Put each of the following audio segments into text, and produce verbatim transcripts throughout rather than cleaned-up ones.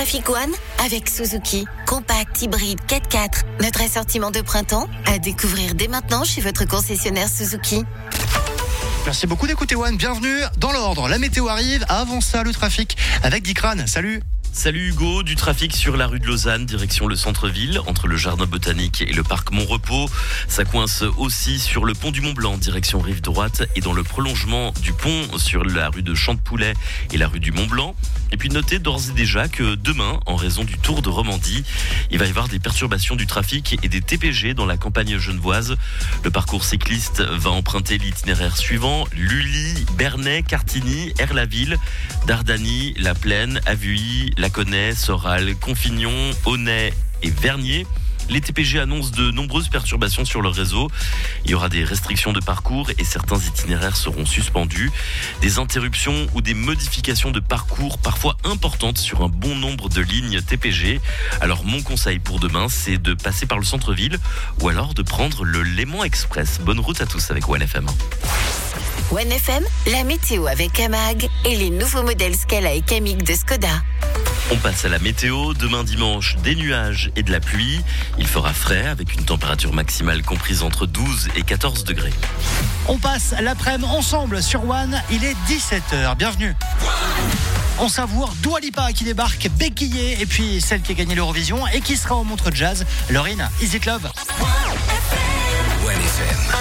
Traffic One avec Suzuki. Compact, hybride, quatre-quatre. Notre assortiment de printemps à découvrir dès maintenant chez votre concessionnaire Suzuki. Merci beaucoup d'écouter One. Bienvenue dans l'ordre. La météo arrive. Avant ça, le trafic avec Dikran. Salut. Salut Hugo, du trafic sur la rue de Lausanne, direction le centre-ville, entre le jardin botanique et le parc Montrepos. Ça coince aussi sur le pont du Mont-Blanc, direction rive droite, et dans le prolongement du pont sur la rue de Champ-de-Poulet et la rue du Mont-Blanc. Et puis notez d'ores et déjà que demain, en raison du Tour de Romandie, il va y avoir des perturbations du trafic et des T P G dans la campagne genevoise. Le parcours cycliste va emprunter l'itinéraire suivant: Lully, Bernay, Cartigny, Erlaville, Dardany, La Plaine, Avuilly, Laconais, Soral, Confignon, Aunay et Vernier. Les T P G annoncent de nombreuses perturbations sur leur réseau. Il y aura des restrictions de parcours et certains itinéraires seront suspendus. Des interruptions ou des modifications de parcours parfois importantes sur un bon nombre de lignes T P G. Alors mon conseil pour demain, c'est de passer par le centre-ville ou alors de prendre le Léman Express. Bonne route à tous avec One F M. One F M, la météo avec Amag et les nouveaux modèles Scala et Kamiq de Skoda. On passe à la météo. Demain dimanche, des nuages et de la pluie. Il fera frais avec une température maximale comprise entre douze et quatorze degrés. On passe l'après-midi ensemble sur One. Il est dix-sept heures. Bienvenue. On savoure Dua Lipa qui débarque, Becky Hill, et puis celle qui a gagné l'Eurovision et qui sera au Montreux Jazz, Lauryn, Is It Love? One F M.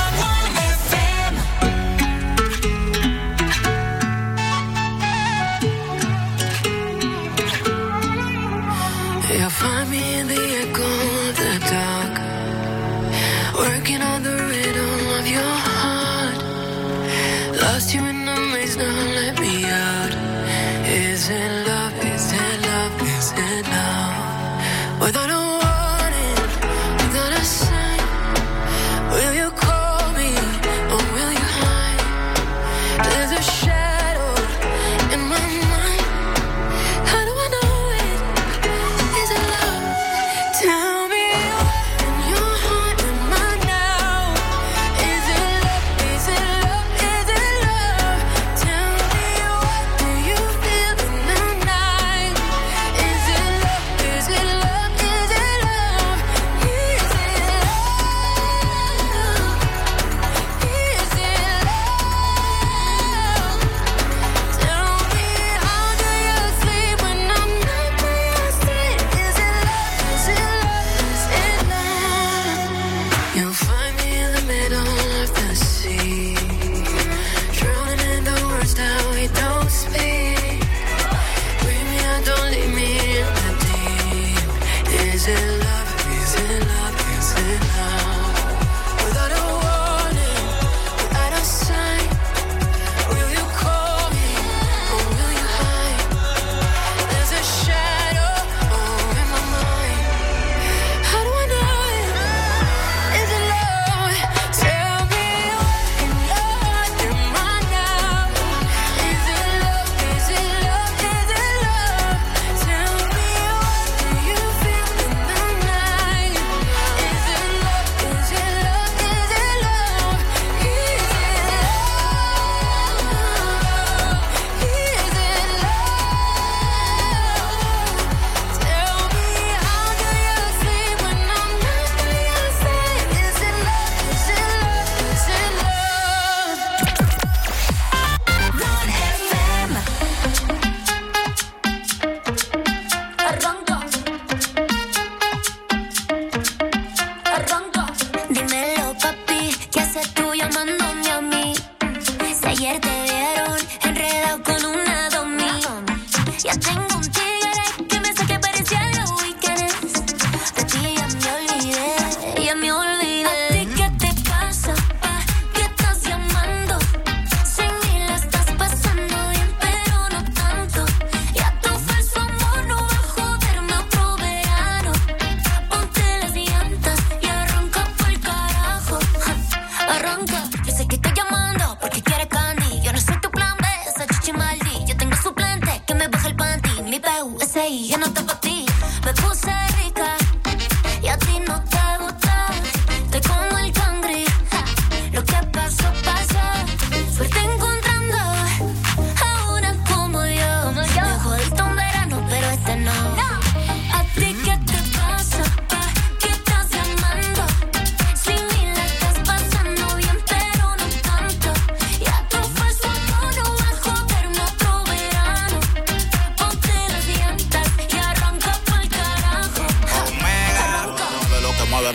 You'll find me in the echo of the dark, working on the rhythm of your heart. Lost you in the maze, now let me out. Is it love? Is it love? Is it love? Without a warning, without a sign, will you call me or will you hide? There's a shadow in my mind. How do I know? Tell me what in your heart am I now? Is it love? Is it love? Is it love? Tell me what do you feel now?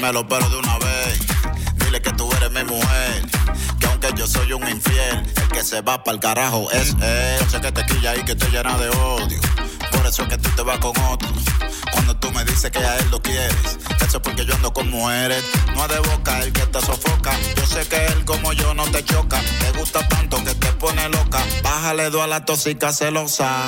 dímelo pero de una vez. Dile que tú eres mi mujer, que aunque yo soy un infiel, el que se va pa'l carajo es él. Yo sé que te quilla y que te llena de odio, por eso es que tú te vas con otro. Cuando tú me dices que a él lo quieres, eso es porque yo ando con mujeres. No es de boca el que te sofoca, yo sé que él como yo no te choca. Te gusta tanto que te pone loca, bájale dos a la tóxica celosa.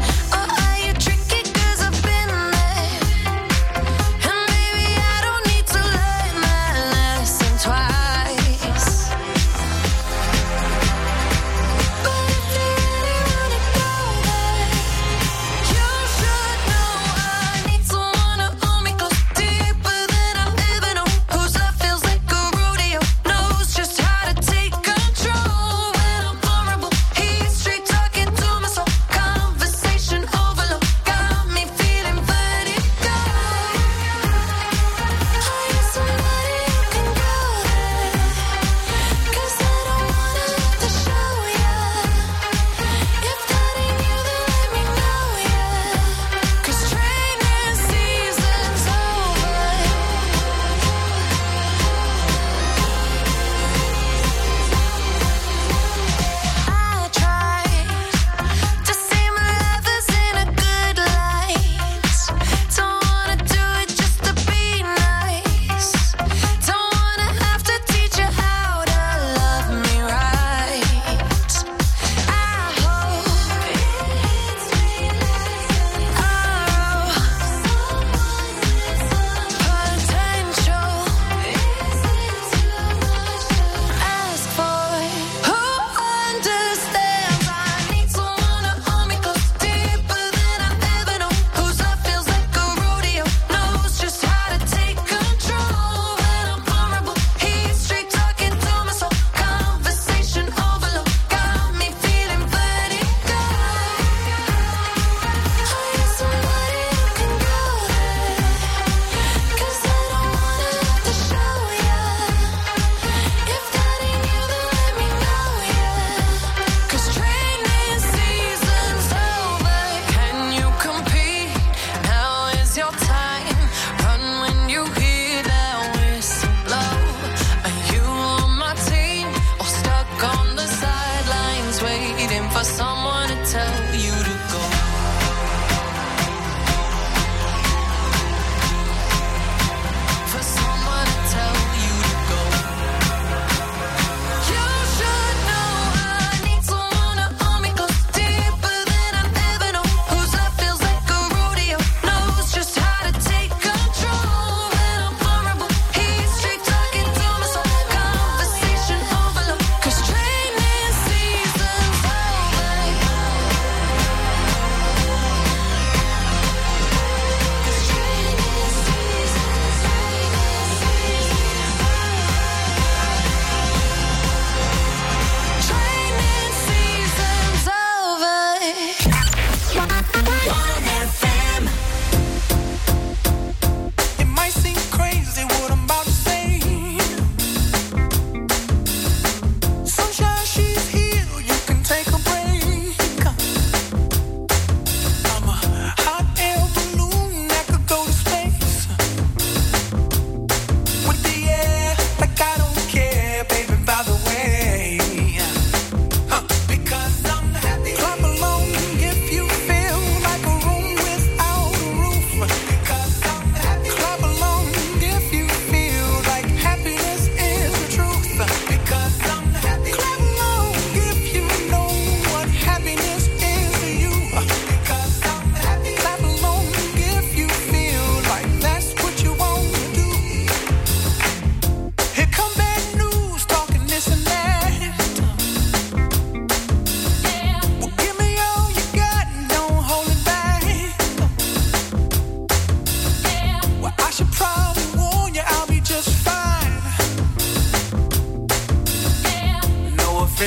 To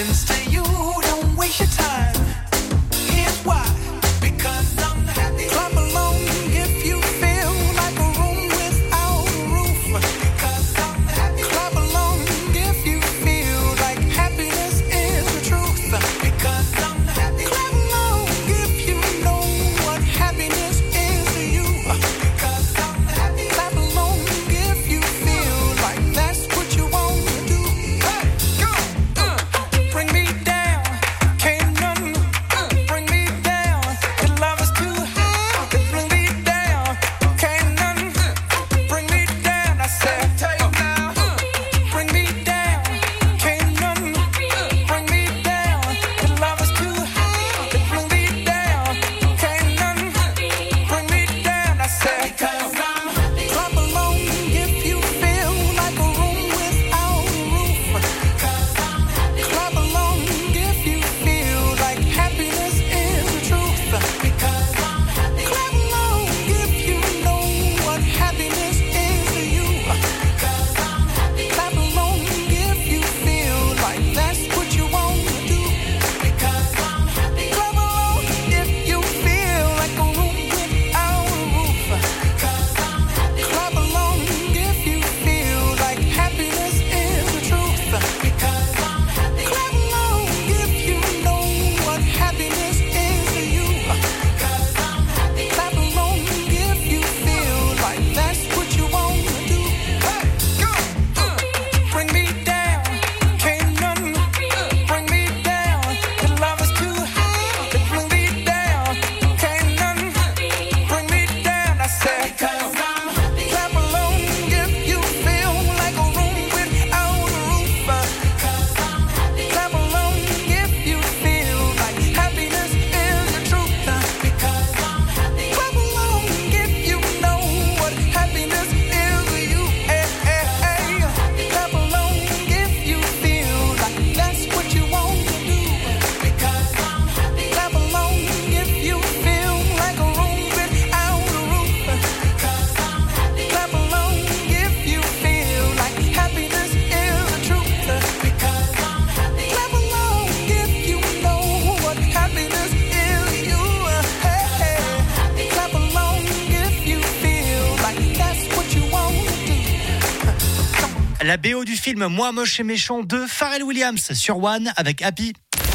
friends to you, don't waste your time. Here's why. Because I'm happy. Clap along if you feel like a room without a roof. Because I'm happy. Clap along if you feel like happiness is the truth. Because I'm happy. Clap along if you know what happiness is to you. Because I'm happy. Clap along if you feel like that's what you want to do. Hey, go! Uh, bring me down, can't none uh, bring me down. Your love is too high. Bring me down, can't none uh, bring me down. I said, take now. Uh, bring me down, can't none uh, bring me down. Your love is too high. Bring me down, can't none uh, bring me down. I said, because I'm happy. Clap along if you feel like a room without a roof. Because I'm happy. Clap along if you feel like happiness is the truth. Because I'm happy. Clap along if you know what happiness is to you. Because I'm happy. Clap along if you feel like that's what you want to do. Because I'm happy. Clap along if you feel like a room without a roof. Because I'm happy. Clap along if you feel like happiness is the truth. Because I'm happy. Clap along if you know what happiness is to you. Because I'm happy. Clap along if you feel like that's what you want to do. Hey, go! Uh, bring me down, can't none uh, bring me down. Your love is too high. Bring me down, can't none uh, bring me down. I said, because I'm happy. Clap along if you feel like a room without a roof. Because I'm happy. Clap along if you feel like happiness is the truth. Because I'm happy. Clap along if you know what happiness is to you. Hey, hey, hey. Clap along if you feel like that's what you want to do. Because I'm happy. Clap along if you feel like a room without a roof. Because I'm happy. Clap along if you feel like happiness is the truth. Because I'm happy. Clap along if you know what happiness is to you. Hey, hey. Clap along if you feel like that's what you want to do. La B O du film Moi moche et méchant de Pharrell Williams sur One avec Happy.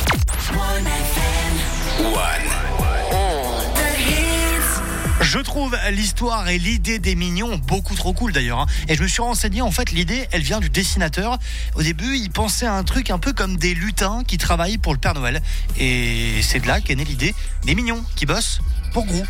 Je trouve l'histoire et l'idée des Mignons beaucoup trop cool d'ailleurs, hein. Et je me suis renseigné, en fait l'idée elle vient du dessinateur. Au début il pensait à un truc un peu comme des lutins qui travaillent pour le Père Noël. Et c'est de là qu'est née l'idée des Mignons qui bossent pour Grou.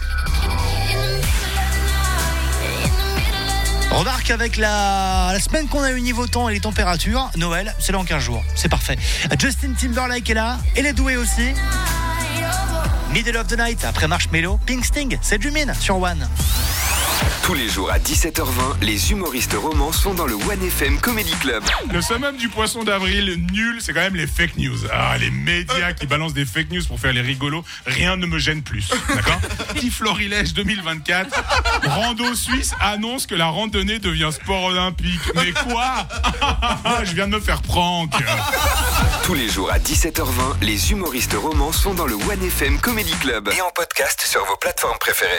Remarque avec la, la semaine qu'on a eu niveau temps et les températures, Noël c'est dans quinze jours, c'est parfait. Justin Timberlake est là, et les doués aussi. Middle of the Night, après Marshmello, Pink Sting, c'est Jumin sur One. Tous les jours à dix-sept heures vingt, les humoristes romans sont dans le One F M Comedy Club. Le summum du poisson d'avril, nul, c'est quand même les fake news. Ah, les médias qui balancent des fake news pour faire les rigolos, rien ne me gêne plus. D'accord ? Petit Florilège deux mille vingt-quatre, Rando Suisse annonce que la randonnée devient sport olympique. Mais quoi ? Je viens de me faire prank. Tous les jours à dix-sept heures vingt, les humoristes romans sont dans le One F M Comedy Club et en podcast sur vos plateformes préférées.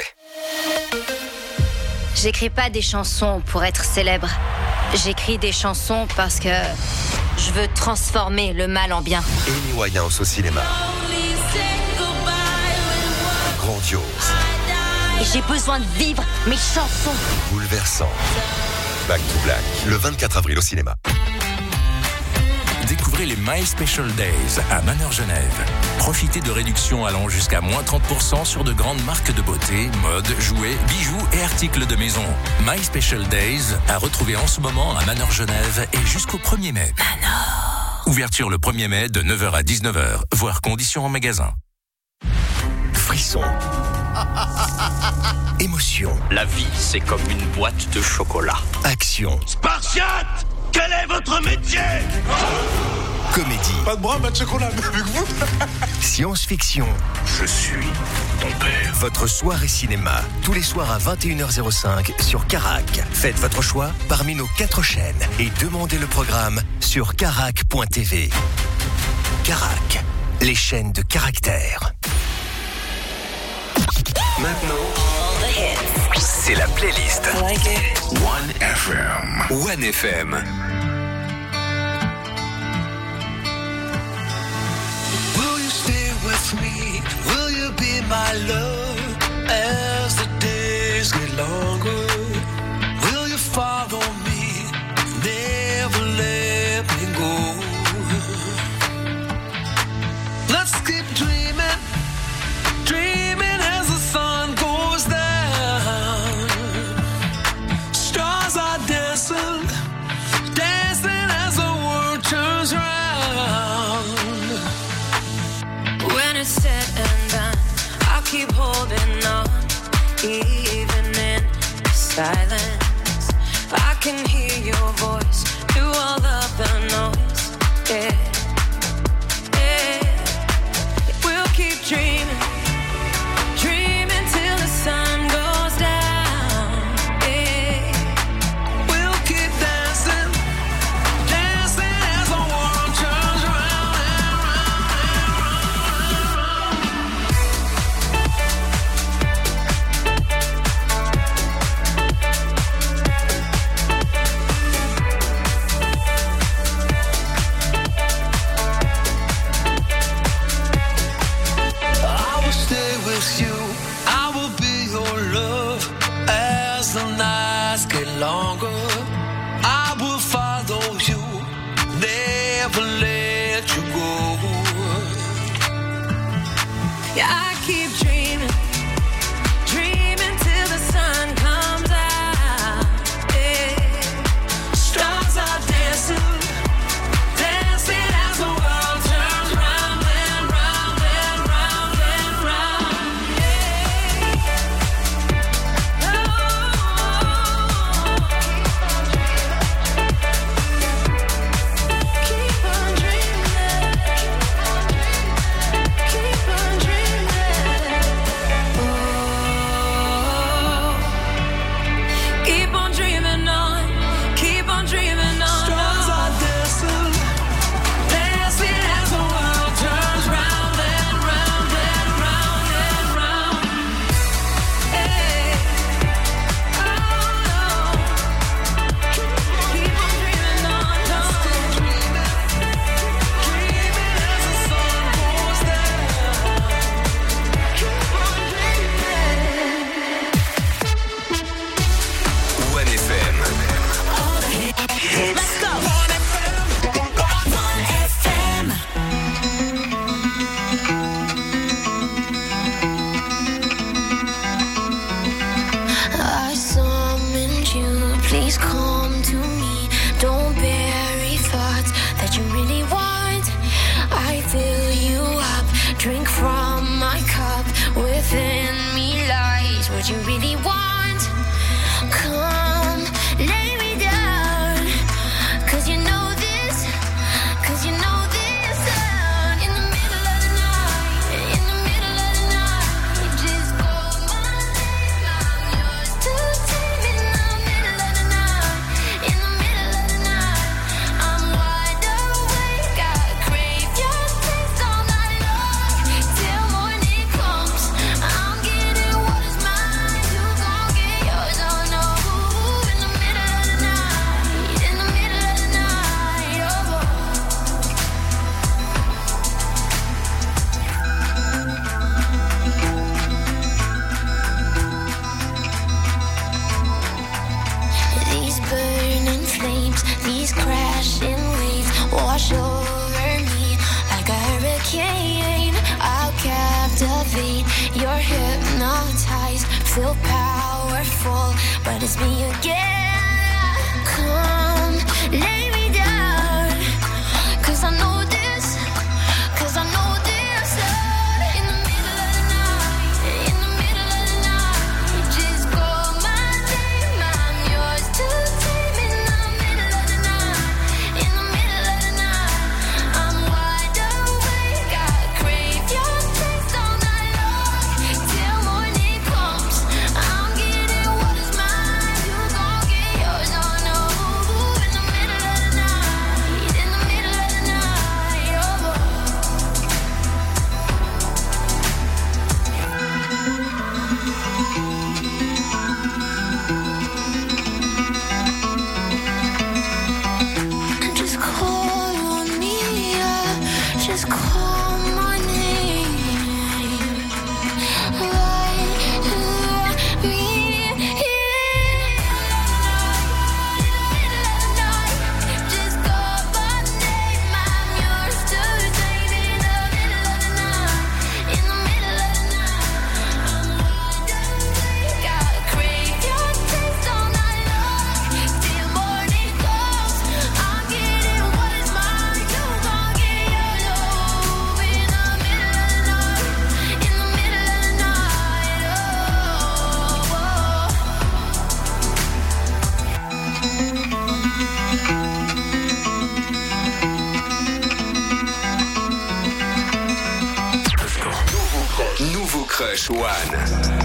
J'écris pas des chansons pour être célèbre. J'écris des chansons parce que je veux transformer le mal en bien. Amy Winehouse au cinéma. Grandiose. Et j'ai besoin de vivre mes chansons. Bouleversant. Back to Black, le vingt-quatre avril au cinéma. Découvrez les My Special Days à Manor Genève. Profitez de réductions allant jusqu'à moins trente pour cent sur de grandes marques de beauté, mode, jouets, bijoux et articles de maison. My Special Days à retrouver en ce moment à Manor Genève et jusqu'au premier mai. Manor. Ouverture le premier mai de neuf heures à dix-neuf heures, voire conditions en magasin. Frisson. Émotion. La vie, c'est comme une boîte de chocolat. Action. Spartiate! Quel est votre métier? Comédie. Pas de bras, pas de chocolat, mais avec vous. Science-fiction. Je suis ton père. Votre soirée cinéma, tous les soirs à vingt et une heures cinq sur Carac. Faites votre choix parmi nos quatre chaînes et demandez le programme sur carac point t v. Carac, les chaînes de caractère. Maintenant, c'est la playlist One F M. One F M. Will you stay with me? Will you be my love as the days get longer? Will you follow me? Never let me go. Let's keep dreaming, dreaming as the sun goes down. Stars are dancing, dancing as the world turns round. When it's said and done, I'll keep holding on, even in silence. I can hear your voice through all of the noise. Yeah, yeah. We'll keep dreaming, dreaming till the sun goes down. Yeah, we'll keep dancing, dancing as the world turns round and round I will stay with you, I will be your love as the nights get longer. I will follow you, never let you go. yeah. I keep dreaming, dreaming till the sun comes out. Yeah. Stars are dancing, dancing as the world turns round and round and round and round. Keep on dreaming, keep on dreaming. Oh, keep on dreaming on, keep on dreaming on. Stars are dancing, dancing as the world turns round and round and round and round. Hey, oh, keep on dreaming on, Still dreaming, dreaming as the sun goes down. keep on dreaming. One F M. Let's go. I summoned you, please come to me. Don't bury thoughts that you really want. I fill you up, drink from my cup. Within me lies what you really want. Come, lay me down, 'cause you know this, 'cause you know this sound. In the middle of the night, in the middle of the night, just call my name, I'm yours to take. In the middle of the night, in the middle of the night, I'm wide awake, I crave your taste all night long. Till morning comes, I'm getting what is mine, you gon' get yours, oh no. In the middle of the night, in the middle of the night, oh. These burning flames, these crashing waves wash over me like a hurricane. I'll captivate, you're hypnotized, feel powerful, but it's me again. Come, lay me down, 'cause I know this, 'cause I know this sound. In the middle of the night, in the middle of the night, just call my name, I'm yours to take. In the middle of the night, in the middle of the night, I'm wide awake, I crave your taste all night long. Till morning comes, I'm getting what is mine, you gon' get yours, oh no. In the middle of the Rush One.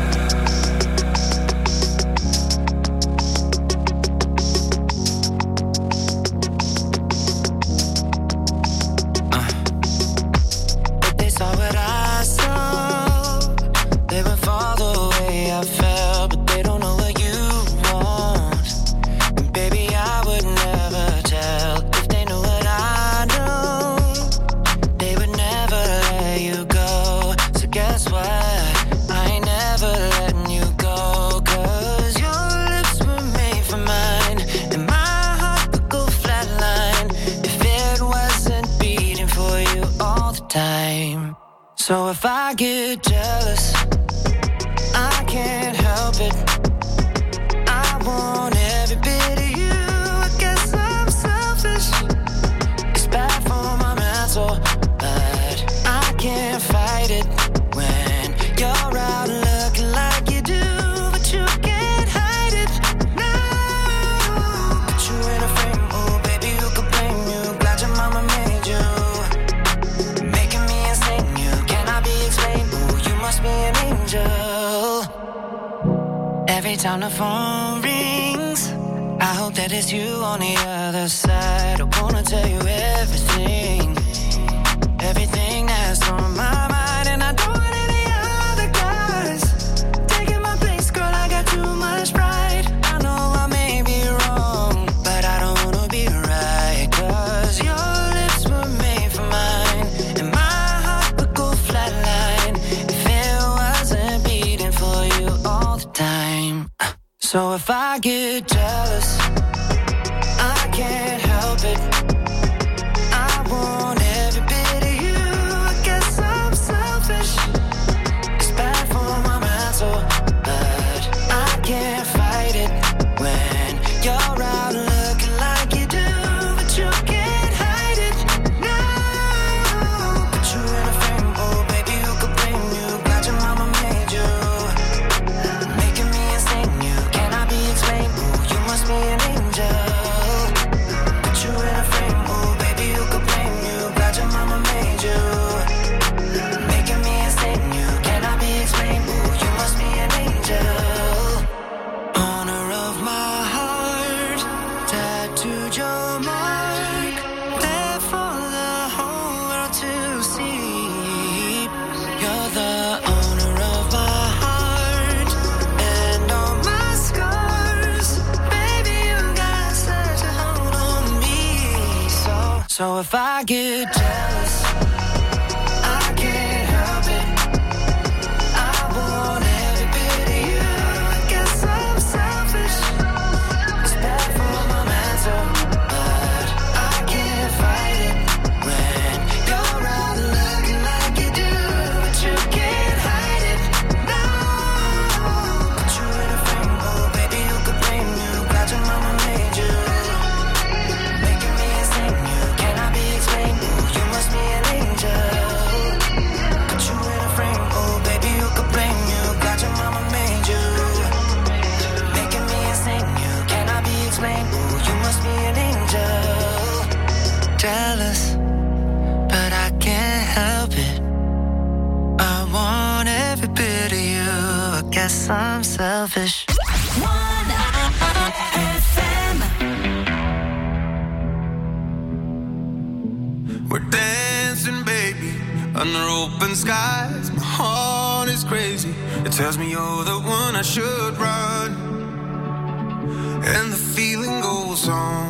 So if I get jealous, I can't help it. I want every bit of you. I guess I'm selfish. It's bad for my mental, but I can't fight it when you're out looking like you do, but you can't hide it. No, put you in a frame, oh baby, who could blame you? Glad your mama made you. Be an angel. Every time the phone rings, I hope that it's you on the other side. I wanna tell you everything, everything that's on my mind, and I don't want any other guys taking my place, girl. I got too much pride. I know I may be wrong, but I don't wanna be right, 'cause your lips were made for mine, and my heart would go flatline if it wasn't beating for you all the time. So if I get jealous, I can't help it. I want every bit of you. I guess I'm selfish. It's bad for my mental, but I can't fight it when you're out looking like you do, but you can't hide it. No, put you in a frame, oh baby, who could blame you? Glad your mama made you, making me insane. You cannot be explained. Ooh, you must be an angel. Put you in a frame, oh baby, who could blame you? Glad your mama made you, making me insane. You cannot be explained. Ooh, you must be an angel. Owner of my heart, tattooed your mark, there for the whole world to see. You're the owner of my heart and all my scars. Baby, you got such a hold on me. So, so if I get jealous, I can't help it. I want every bit of you. I guess I'm selfish. It's bad for my mental, but I can't fight it when you're out looking like you do, but you can't hide it. No, put you in a frame, oh baby, who could blame you? Glad your mama made you, making me insane. You cannot be explained. Ooh, you must be an angel. Put you in a frame, oh baby, who could blame you? Glad your mama made you, making me insane. You cannot be explained. Ooh, you must be an angel. Jealous, but I can't help it. I want every bit of you. I guess I'm selfish. We're dancing, baby, under open skies. My heart is crazy. It tells me you're the one I should run, and the feeling goes on.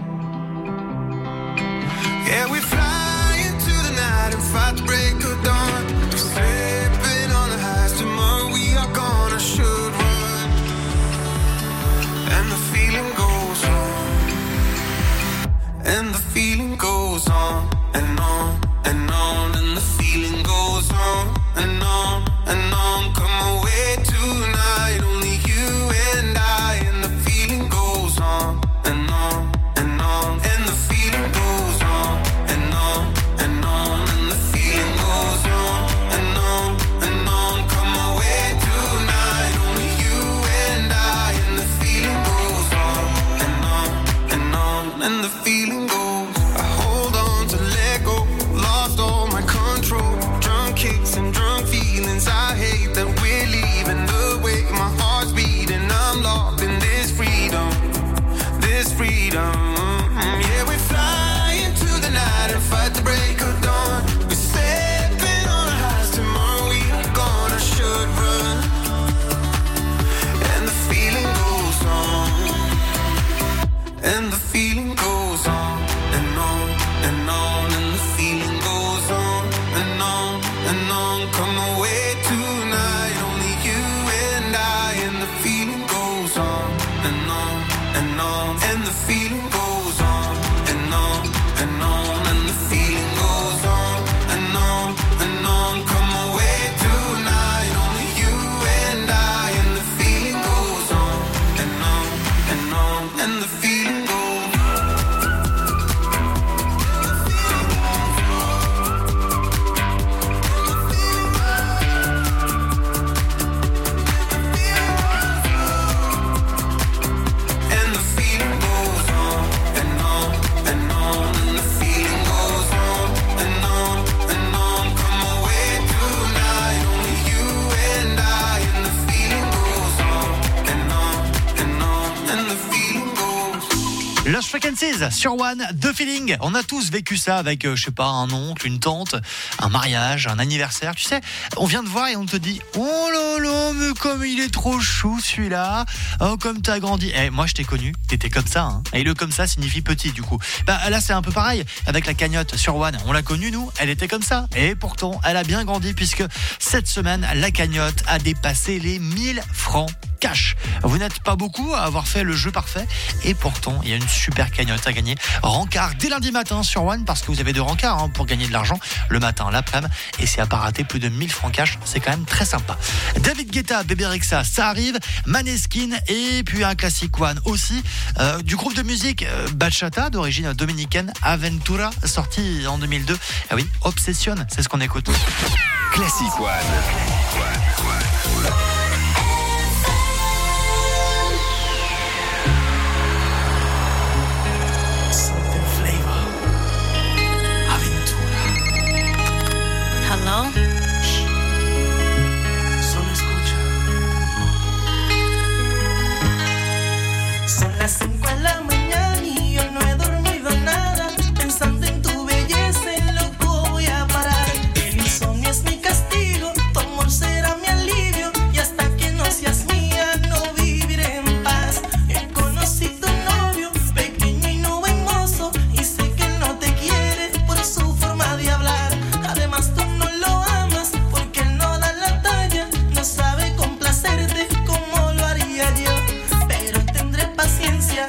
Yeah, we fly into the night and fight the break of dawn. We're slipping on the highs. Tomorrow we are gonna should run, and the feeling goes on, and the feeling goes on and on and on, and the feeling goes on and on and on. Come away tonight, only you and I, and the feeling goes on and on and on, and the feeling goes on and on and on, and the feeling goes on and on and on. Come away tonight, only you and I, and the feeling goes on and on and on, and the feeling goes. I hold on to let go, lost all my control. Drunk kicks and drunk feelings, I hate them and the feeling goes on and on and on, and the feeling goes on and on and on. Come away tonight, only you and I, and the feeling goes on and on and on, and the feeling goes on and on and on, and the feeling goes on and on and on. Come away tonight, only you and I, and the feeling goes on and on and on, and the feeling goes. And the feeling goes on and on and on, and the feeling goes on and on and on. Come away tonight, only you and I, and the feeling goes on and on and on, and the feeling goes. Lost Frequencies sur One, The Feeling. On a tous vécu ça avec, euh, je sais pas, un oncle, une tante, un mariage, un anniversaire. Tu sais, on vient de voir et on te dit, oh là là, mais comme il est trop chou celui-là. Oh, comme t'as grandi. Eh, moi je t'ai connu, t'étais comme ça. Hein. Et le comme ça signifie petit du coup. Bah là c'est un peu pareil avec la cagnotte sur One. On l'a connue nous, elle était comme ça. Et pourtant, elle a bien grandi puisque cette semaine, la cagnotte a dépassé les mille francs cash. Vous n'êtes pas beaucoup à avoir fait le jeu parfait et pourtant il y a une super cagnotte à gagner. Rencard dès lundi matin sur One parce que vous avez deux rencarts hein, pour gagner de l'argent le matin, l'après-midi, et c'est à pas rater plus de mille francs cash, c'est quand même très sympa. David Guetta, Bébé Rexha, ça arrive, Maneskin et puis un classique One aussi euh, du groupe de musique euh, Bachata d'origine dominicaine, Aventura, sorti en deux mille deux. Ah oui, Obsession, c'est ce qu'on écoute. Classic One. Hello? Solo escucha. Son las cinco de la mañana y yo no he dormido nada. Pensando en tu belleza, en loco voy a parar. El insomnio es mi castigo, tu amor será mi alivio. Y hasta que no seas mía, no viviré en paz. Yo conocí tu novio, pequeño y no hermoso. Y sé que él no te quiere por su forma de hablar. Además tú no lo amas porque él no da la talla, no sabe complacerte como lo haría yo. Pero tendré paciencia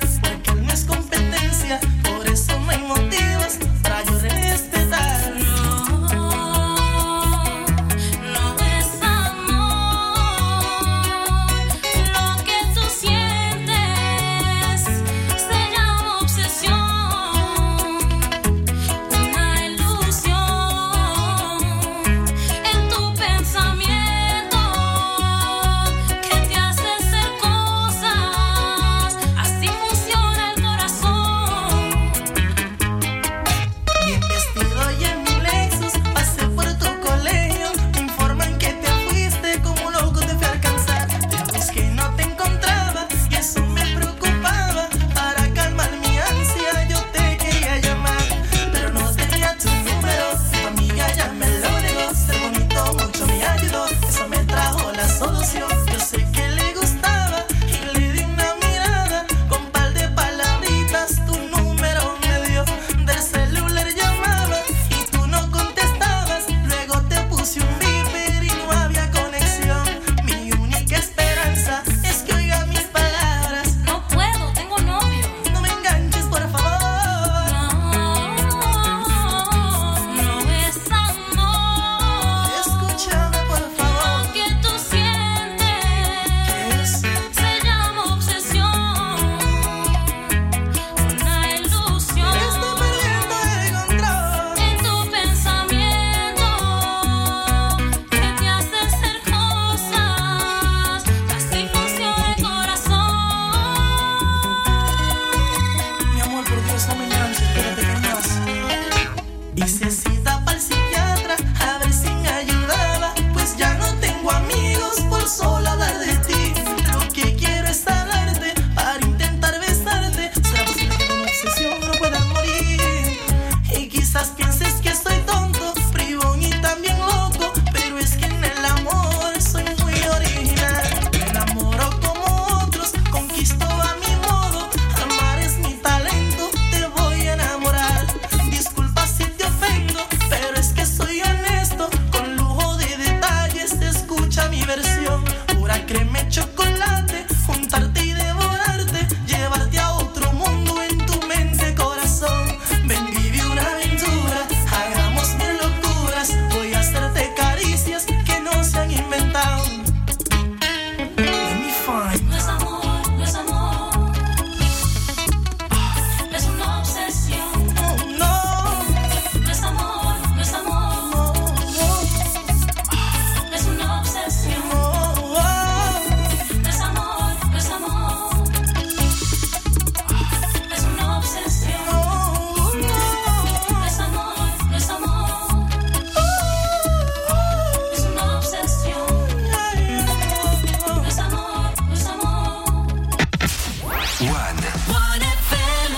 One. One F M.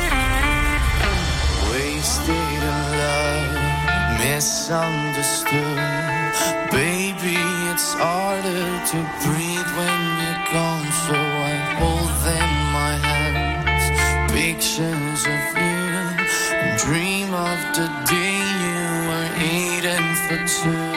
Wasted in love, misunderstood. Baby, it's harder to breathe when you're gone, so I hold them in my hands. Pictures of you, and dream of the day you were eating for two.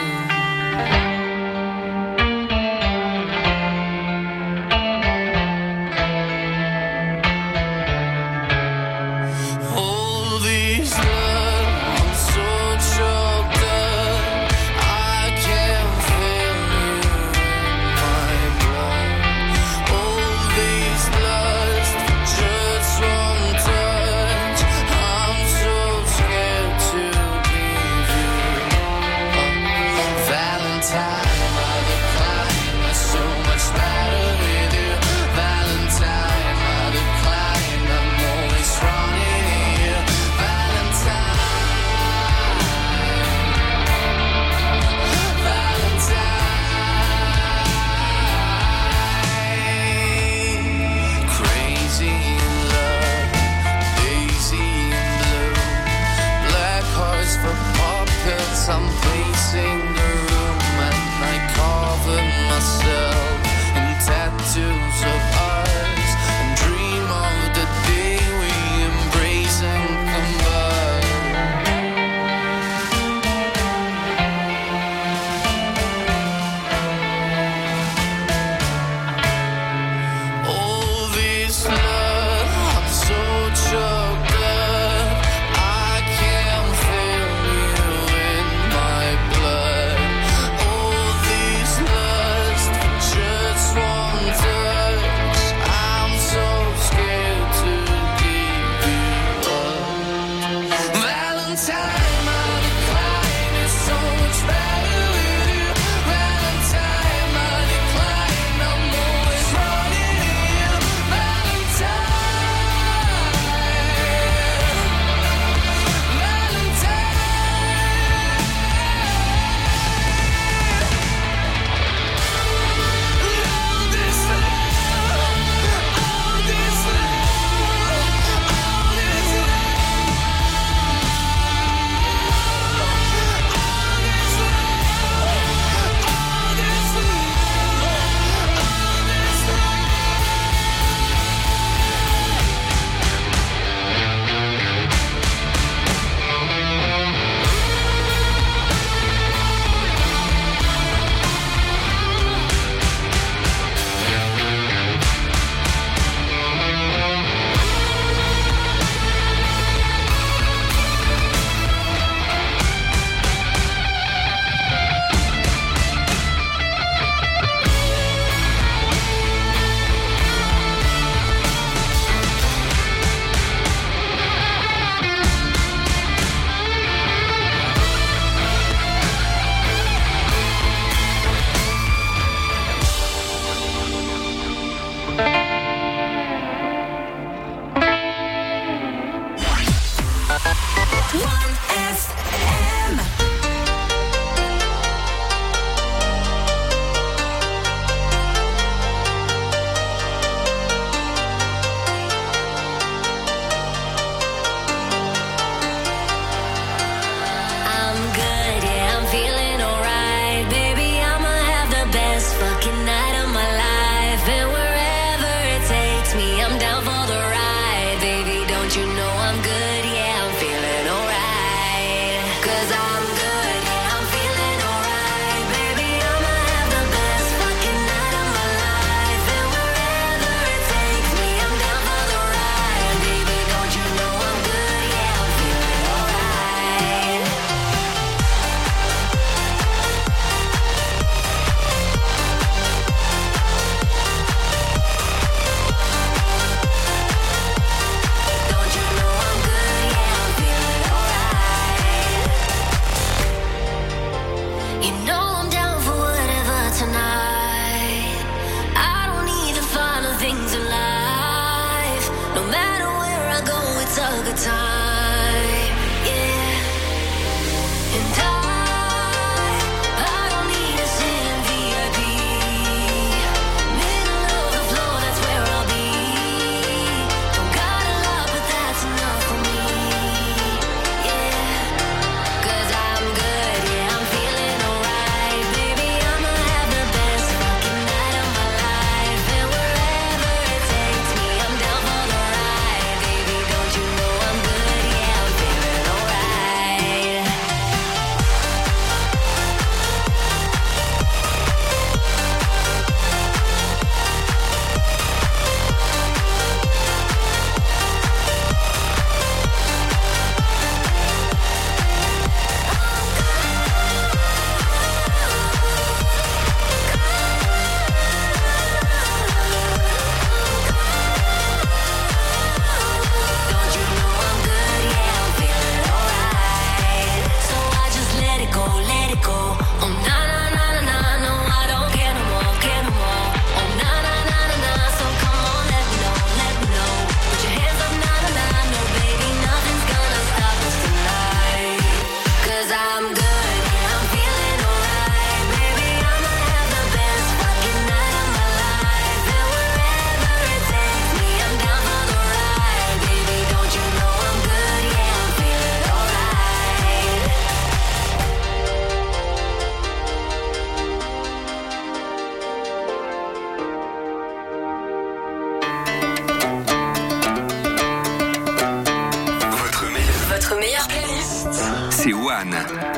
c'est One.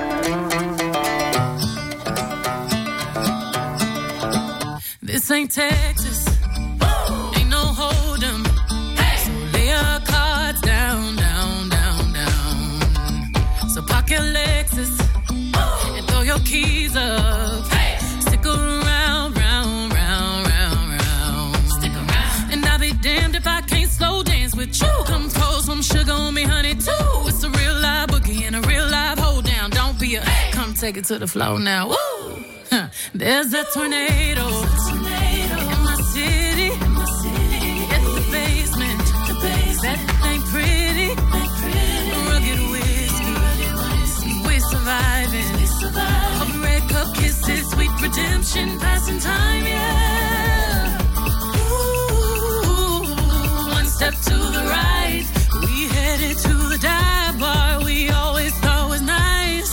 This ain't Texas, ain't no hold'em. So lay your cards down, down, down, down. So park your Lexus and throw your keys up. Stick around, round, round, round, round. Stick around. And I'll be damned if I can't slow dance with you. Come pour some sugar on me, honey, too. It's a real live boogie and a real live hold down. Don't be a, come take it to the floor now. Woo! Huh. There's a tornado. In my city, in my city, at the basement, the basement. That ain't pretty, ain't pretty. Rugged whiskey, rugged whiskey. We surviving, we surviving. Of red cup kisses, sweet redemption, passing time, yeah. Ooh, one step to the right, we headed to the dive bar. We always thought was nice.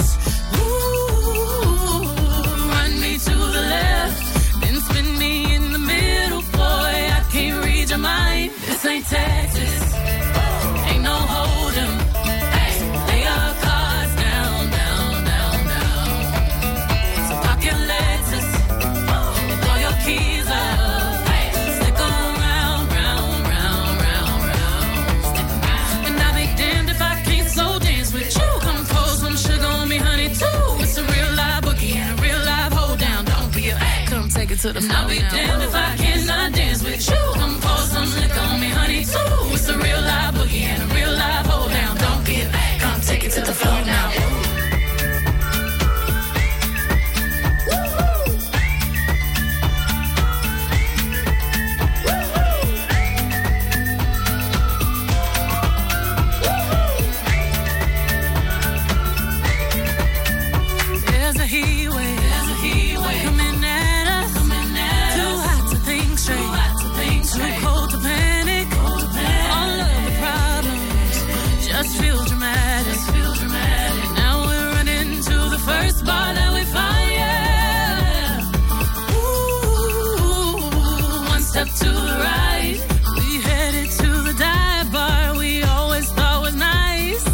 Ooh, run me to the left, then spin me in the middle, boy, I can't read your mind. This ain't Texas, ain't no hold'em. Lay your cards down, down, down, down. So park your Lexus and throw your keys up. Stick around, round, round, round, round. And I'll be damned if I can't slow dance with you. Come pour some sugar on me, honey, too. It's a real live boogie and a real live hold down. Don't be a, come take it to the floor. I'll be damned if I cannot dance with you. Come pour some liquor on me, honey, too. It's a real live boogie and a real live hold down. Don't be a, come take it to the floor now. There's a heat wave, there's a heat wave coming at us, coming at too us. Hot to think straight, too hot to think straight, too cold to panic, cold to panic. All of the problems just feel dramatic, just feel dramatic. Now we're running to the first bar that we find, yeah. Ooh, one step to the right, we headed to the dive bar. We always thought was nice.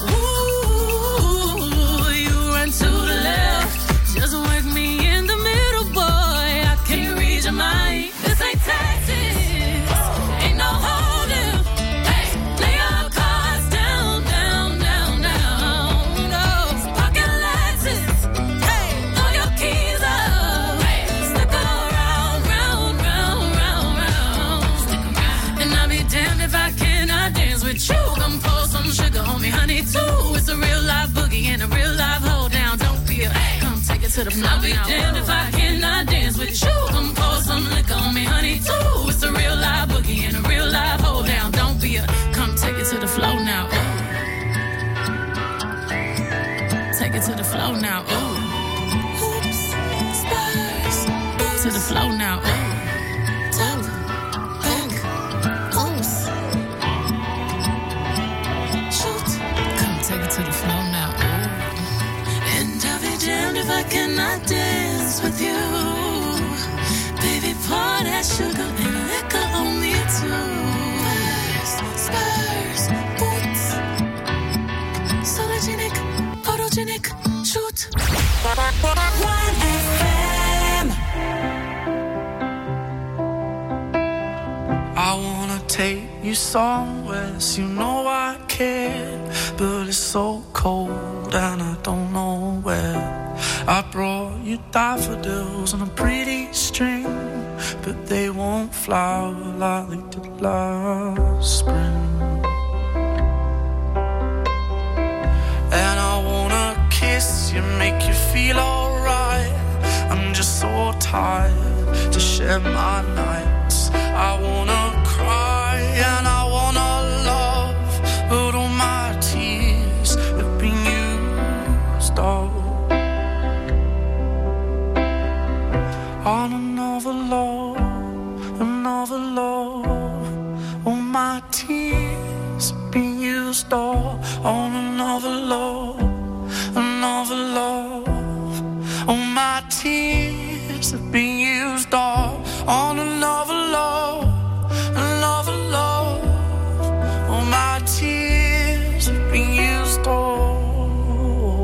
Ooh, you run to the left, just work me in the middle, boy, I can't read your mind. This ain't Texas, ain't no hold'em. Lay your cards down, down, down, down. No, so park your Lexus, throw your keys up. Stick around, round, round, round, round. And I'll be damned if I cannot dance with you. Come pour some sugar on me, honey, too. It's a real live boogie and a real live hold down. Don't be a, come take it to the floor. I'll be damned if I cannot dance with you. Come pour some liquor on me, honey, too. It's a real live boogie and a real live hold down. Don't be a, come take it to the floor now. Ooh. Take it to the floor now. Ooh. Oops, spurs. To the floor now. Ooh. Top, back, oops. Shoot. Come take it to the floor now. Ooh. And I'll be damned if I cannot dance with you. Baby, pour that sugar and liquor on me too. Spurs, spurs, boots. Sologenic, photogenic, shoot. One F M. I wanna take you somewhere, so you know I care, but it's so cold and I don't know where. I brought you daffodils on a pretty string, but they won't flower like they did last spring. And I wanna kiss you, make you feel alright. I'm just so tired to share my nights. I wanna cry and I wanna love, but all my tears have been used up on another love, another love. All my tears have been used up on another love, another love. All my tears have been used up on another love, another love. All my tears have been used all.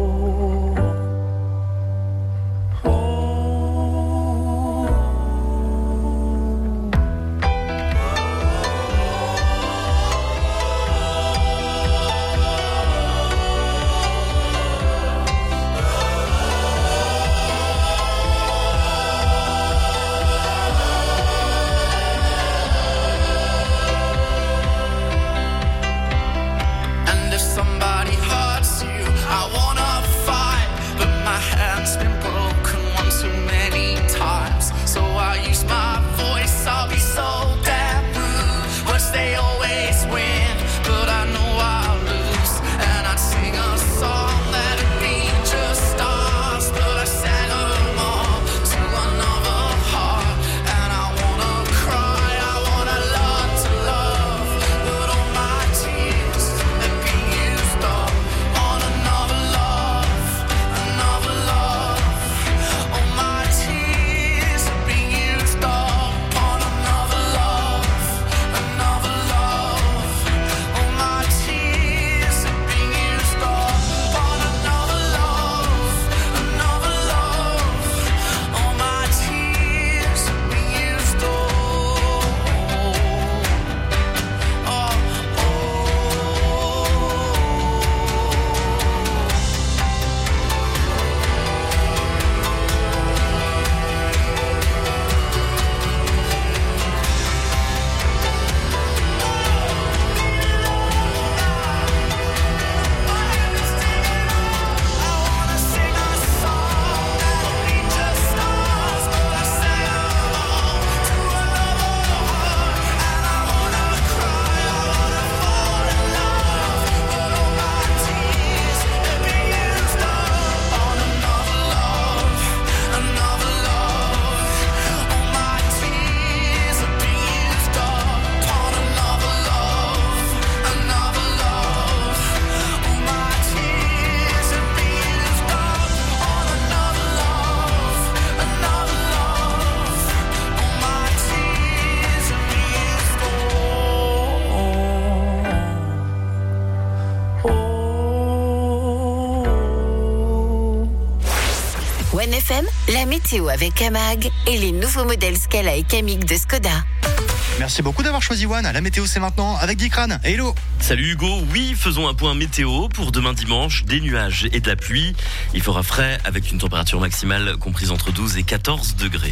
M, la météo avec Amag et les nouveaux modèles Scala et Kamiq de Skoda. Merci beaucoup d'avoir choisi One. La météo, c'est maintenant avec Dikran. Hello. Salut Hugo. Oui, faisons un point météo pour demain dimanche. Des nuages et de la pluie. Il fera frais avec une température maximale comprise entre douze et quatorze degrés.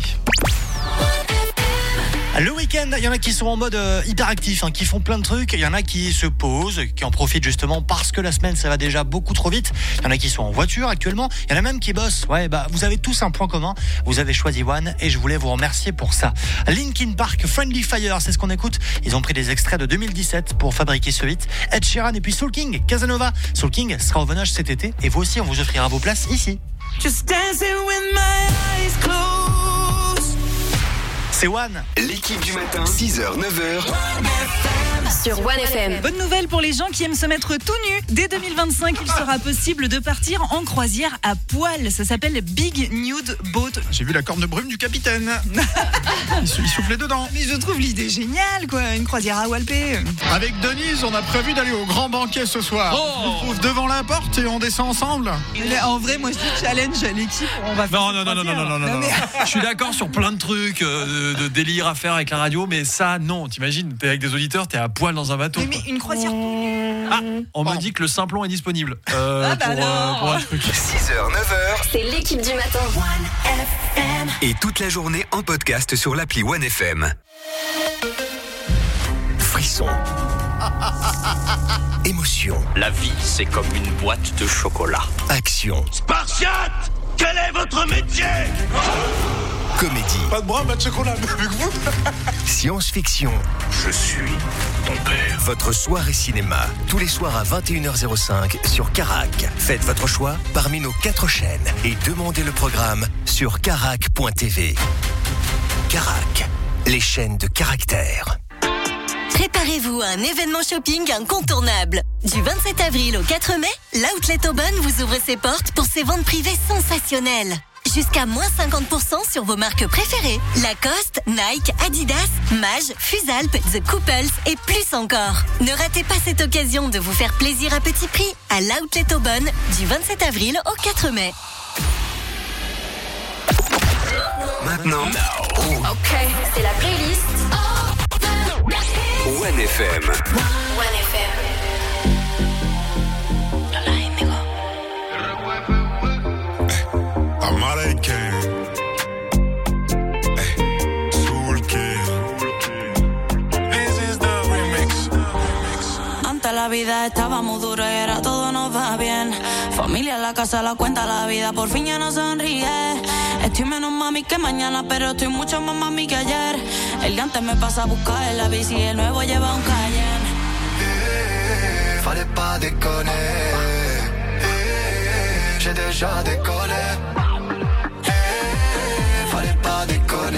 Le week-end, il y en a qui sont en mode euh, hyperactif, hein, qui font plein de trucs. Il y en a qui se posent, qui en profitent justement parce que la semaine, ça va déjà beaucoup trop vite. Il y en a qui sont en voiture actuellement. Il y en a même qui bossent. Ouais, bah, vous avez tous un point commun. Vous avez choisi One et je voulais vous remercier pour ça. Linkin Park, Friendly Fire, c'est ce qu'on écoute. Ils ont pris des extraits de deux mille dix-sept pour fabriquer ce hit. Ed Sheeran et puis Soul King, Casanova. Soul King sera au Venage cet été et vous aussi, on vous offrira vos places ici. Just dancing with my eyes closed. C'est One. L'équipe du matin, six heures neuf heures. Sur One F M. Bonne nouvelle pour les gens qui aiment se mettre tout nu. Dès deux mille vingt-cinq, il sera possible de partir en croisière à poil. Ça s'appelle Big Nude Boat. J'ai vu la corne de brume du capitaine. il, sou- il soufflait dedans. Mais je trouve l'idée géniale, quoi. Une croisière à Walpé. Avec Denise, on a prévu d'aller au grand banquet ce soir. Oh. On se trouve devant la porte et on descend ensemble. Mais en vrai, moi je dis challenge à l'équipe. On va faire Non, cette non, non, non, non, non, non, non, croisière. non. mais- Je suis d'accord sur plein de trucs, euh, de, de délire à faire avec la radio, mais ça, non. T'imagines, t'es avec des auditeurs, t'es à poil dans un bateau. Mais, mais une croisière. Ah, on me dit que le Simplon est disponible. Euh, Ah bah pour, alors. pour un truc. six heures neuf heures. C'est l'équipe du matin. Et toute la journée en podcast sur l'appli One F M. Frisson. Émotion. La vie, c'est comme une boîte de chocolat. Action. Spartiate, quel est votre métier? Comédie. Pas de bras, pas de chocolat, avec vous. Science-fiction. Je suis ton père. Votre soirée cinéma. Tous les soirs à vingt et une heures cinq sur Carac. Faites votre choix parmi nos quatre chaînes et demandez le programme sur carac point t v. Carac, les chaînes de caractère. Préparez-vous à un événement shopping incontournable. Du vingt-sept avril au quatre mai, l'Outlet Aubonne vous ouvre ses portes pour ses ventes privées sensationnelles. Jusqu'à moins cinquante pour cent sur vos marques préférées. Lacoste, Nike, Adidas, Mage, Fusalp, The Couples et plus encore. Ne ratez pas cette occasion de vous faire plaisir à petit prix à l'Outlet Aubonne du vingt-sept avril au quatre mai. Maintenant, Ok, c'est la playlist. One F M. One F M. Amare King, eh, Soul King. This is the remix. Antes la vida estaba muy dura y era todo nos va bien. Familia, la casa, la cuenta, la vida por fin ya no sonríe. Estoy menos mami que mañana, pero estoy mucho más mami que ayer. El de antes me pasa a buscar en la bici y el nuevo lleva un Cayenne. Eh, fallait pas déconner. Eh, j'ai déjà décollé. Eh, fallait pas déconner.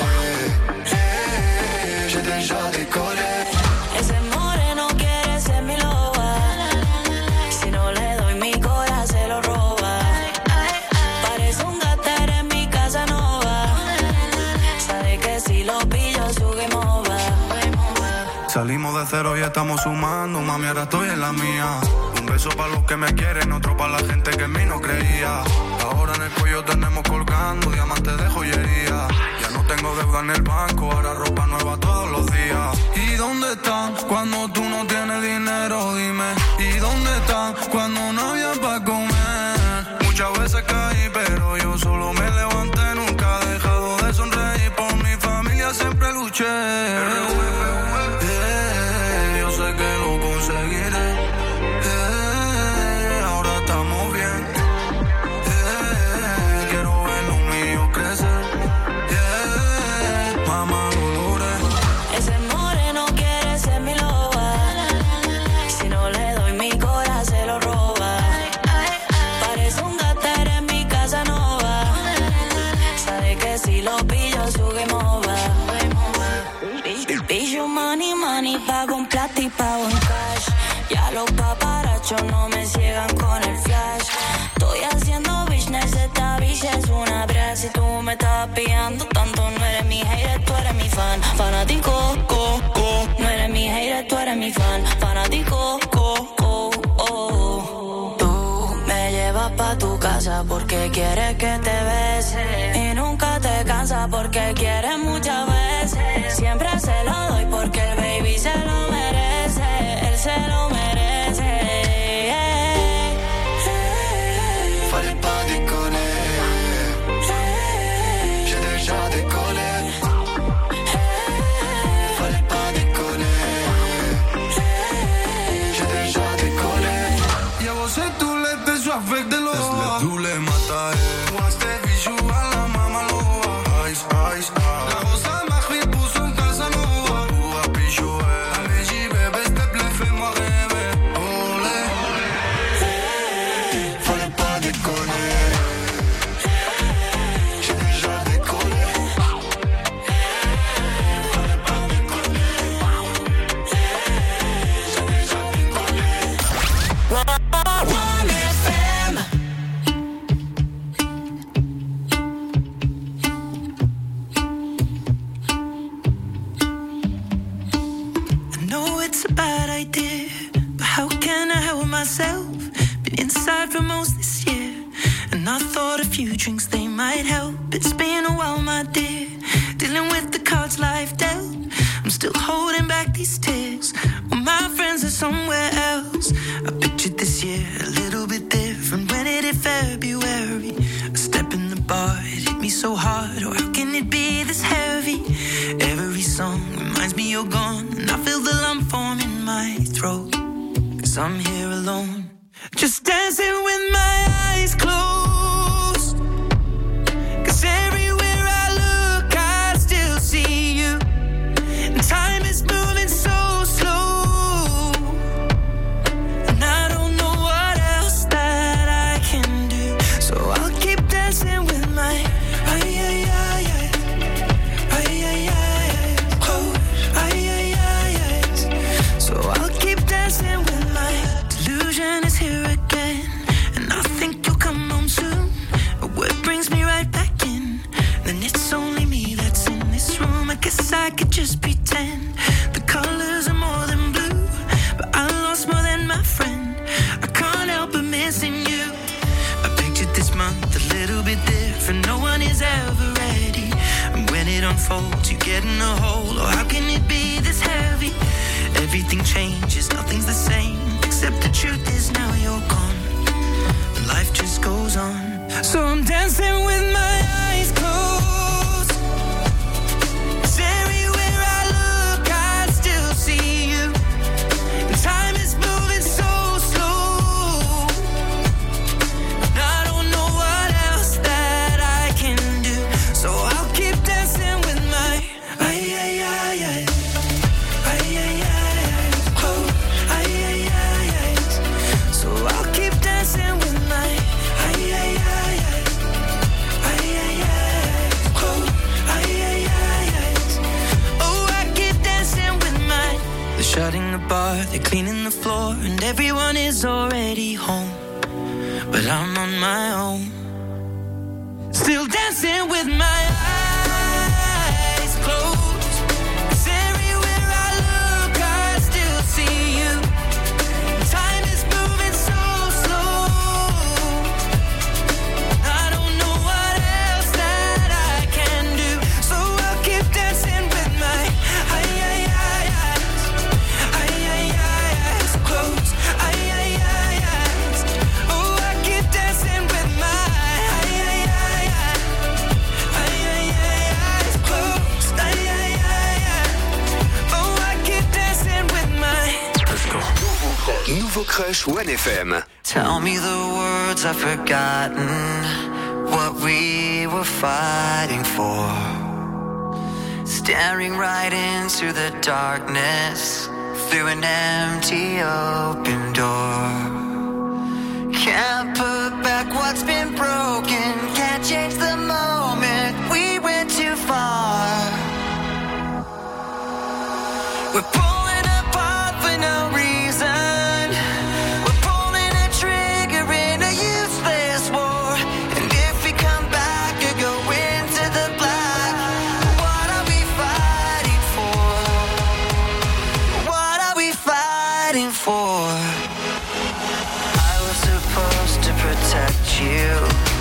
Eh, j'ai déjà décollé. Ese moreno quiere ser mi loba. Si no le doy mi corazón se lo roba. Parece un gater en mi casa nova. Sabe que si lo pillo su game over. Salimos de cero y estamos sumando, mami, ahora estoy en la mía. Un beso para los que me quieren, otro para la gente que en mí no creía. Ahora en el cuello tenemos colgando diamantes de joyería. Ya no tengo deuda en el banco, ahora ropa nueva todos los días. ¿Y dónde están cuando tú no tienes dinero? Dime. ¿Y dónde están cuando no había para comer? Muchas veces caí, pero yo solo me levanté. Nunca he dejado de sonreír, por mi familia siempre luché. Pago un plata y pago en cash. Ya los paparachos no me ciegan con el flash. Estoy haciendo business, esta bitch es una brea. Si tú me estás pillando tanto, no eres mi hater, tú eres mi fan. Fanático, co, co. No eres mi hater, tú eres mi fan. Fanático, co, co, oh. Tú me llevas pa' tu casa casa porque quiere que te bese. Y nunca te cansa porque quiere muchas veces. Siempre se lo doy porque el baby se lo merece. Él se lo merece. Fallait pas déconner. J'ai déjà décollé. Fallait pas déconner. J'ai déjà décollé. Llevo ese toulette de avec de l'eau. Tous les matins. Moi, c'était bijou à la maman loa. Ice, ice, la rosa m'arrive. For most this year, and I thought a few drinks they might help. It's been a while, my dear, dealing with the cards life dealt. I'm still holding back these tears. Well, my friends are somewhere else. I pictured this year a little bit different. When it hit February, a step in the bar, it hit me so hard. Or how can it be this heavy? Every song reminds me you're gone, and I feel the lump form in my throat. 'Cause I'm here alone. Just dancing with my eyes closed. 'Cause everywhere I look, I still see you. And time is moving so slow. And I don't know what else that I can do. So I'll keep dancing with my ay, ay, ay, ay. Ay, ay, ay, ay. Close. Ay, ay, ay, ay. So I'll keep dancing with my delusion is here again, and I think you'll come home soon. But what brings me right back in? Then it's only me that's in this room. I guess I could just pretend the colors are more than blue, but I lost more than my friend. I can't help but missing you. I pictured this month a little bit different. No one is ever ready, and when it unfolds, you get in a hole. Or how can it be this heavy? Everything changes, nothing's the same. Except the truth is now you're gone. Life just goes on. So I'm dancing with my eyes closed. 'Cause everywhere I look, I still see you. And time is moving so slow. And I don't know what else that I can do. So I'll keep dancing with my ay, ay, ay, ay. Ay, ay, ay, ay. Close. Ay, ay, ay, ay. So I'll keep dancing with my ay, ay, ay, ay. Ay, ay, ay. Close. Ay, ay, ay, ay. Oh, I keep dancing with my. They're shutting the bar, they're cleaning the floor, and everyone is already home. But I'm on my own, still dancing with my eyes closed. 'Cause everywhere I look, I still see you. Time is moving so slow. I don't know what else that I can do. So I'll keep dancing with my ay, ay, ay, eyes. Ay, ay, ay, eyes closed. Ay, ay, ay, eyes. Oh, I keep dancing with my ay, ay, ay, ay. Ay, ay, ay, eyes closed. Ay, ay, ay, ay. Oh, I keep dancing with my. Let's go. Nouveau Crush One F M. Tell me the words I've forgotten, what we were fighting for. Staring right into the darkness through an empty open door. Can't put back what's been broken, can't change the moment we went too far. We're pulling apart for no reason. We're pulling a trigger in a useless war. And if we come back or go into the black, what are we fighting for? What are we fighting for? I was supposed to protect you.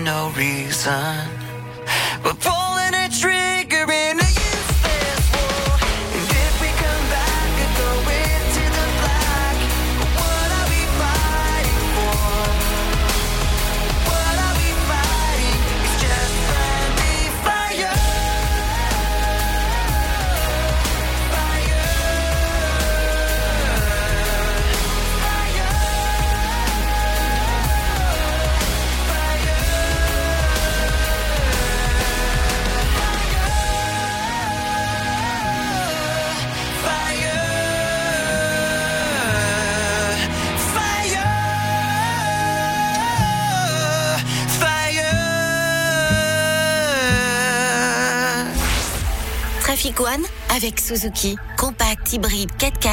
no reason. We're pulling a trigger in a useless war. And if we come back and go into the black, what are we fighting for? What are we fighting? It's just friendly fire. Traffic One avec Suzuki. Compact, hybride, quatre quatre.